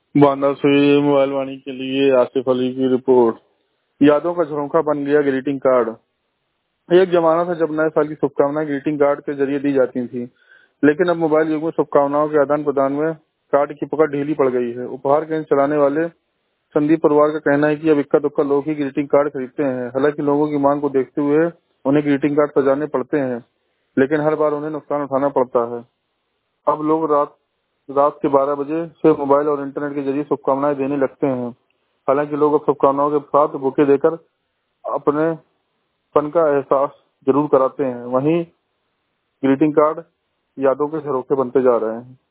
बांदा से मोबाइल वाणी के लिए आसिफ अली की रिपोर्ट। यादों का झरोखा बन गया ग्रीटिंग कार्ड। एक जमाना था जब नए साल की शुभकामनाएं ग्रीटिंग कार्ड के जरिए दी जाती थी, लेकिन अब मोबाइल युग में शुभकामनाओं के आदान प्रदान में कार्ड की पकड़ ढीली पड़ गई है। उपहार केंद्र चलाने वाले संदीप परिवार का कहना है कि अब इक्का दुक्का लोग ही ग्रीटिंग कार्ड खरीदते हैं। हालांकि लोगों की मांग को देखते हुए उन्हें ग्रीटिंग कार्ड सजाने पड़ते हैं, लेकिन हर बार उन्हें नुकसान उठाना पड़ता है। अब लोग रात रात के 12 बजे से मोबाइल और इंटरनेट के जरिए शुभकामनाएं देने लगते हैं। हालांकि लोग अब शुभकामनाओं के साथ बुके देकर अपने पन का एहसास जरूर कराते हैं। वहीं ग्रीटिंग कार्ड यादों के झरोखे बनते जा रहे हैं।